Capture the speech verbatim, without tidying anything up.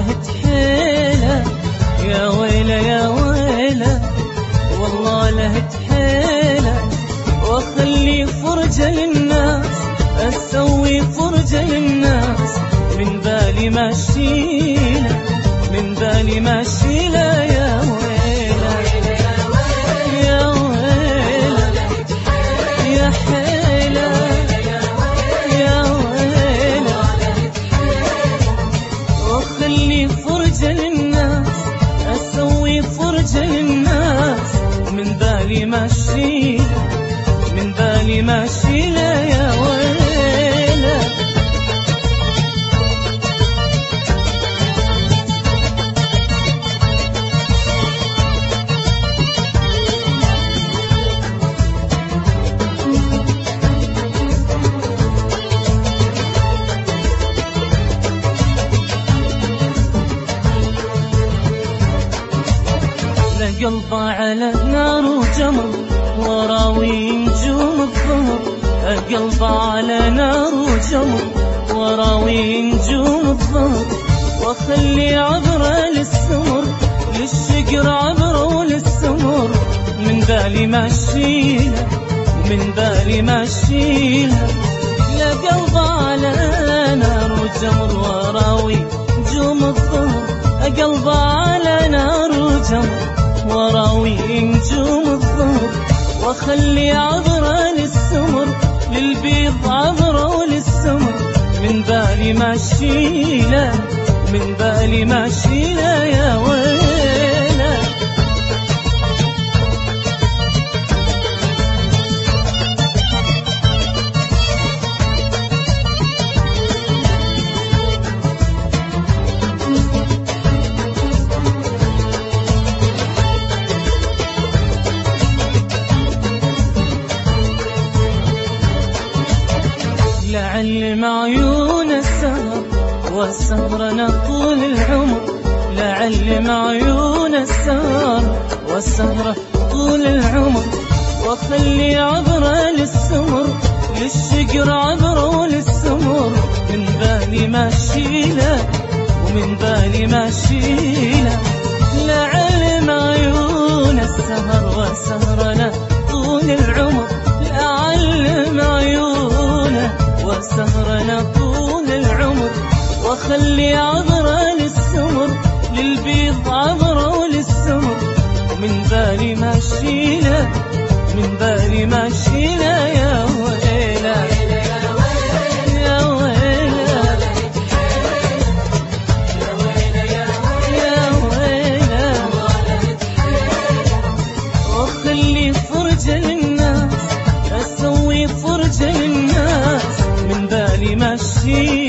لهت حيلة، يا ويلة يا ويلة والله لهت حيلة، واخلي فرجة للناس اسوي فرجة للناس، من بالي ما اشيله من بالي ما اشيله، يا ويلة يا ويلة يا حيلة يا ويلة، واخلي فرجة للناس اسوي فرجة للناس، من بالي ما اشيله من بالي ما اشيله، يا ويلة. قلبه على نار وجمر وراوي نجوم الظهر، قلبه على نار وجمر وراوي نجوم الظهر، واخلي عبره للسمر للشقر عبره وللسمر، من بالي ما اشيله من بالي ما اشيله، لا قلبه على نار وجمر وراوي نجوم الظهر، قلبه على نار وجمر وراوي نجوم الظهر، واخلي عبره للسمر للبيض عبره وللسمر، من بالي ما اشيله من بالي ما اشيله، يا ويله. لعل معيون السهر والسهر نطول العمر، لعل معيون السهر والسهر طول العمر، واخلي عبره للسمر للشقر عبره وللسمر، من بالي ما اشيله ومن بالي ما اشيله، لعل معيون السهر والسهر طول العمر، لعل معيونه وسهرنا طول العمر، واخلي عبره للسمر للبيض عبره وللسمر، من بالي ما اشيله من بالي ما اشيله، يا ويلة يا ويلة يا ويلة، واخلي فرجة للناس اسوي فرجة للناس، من بالي ما اشيله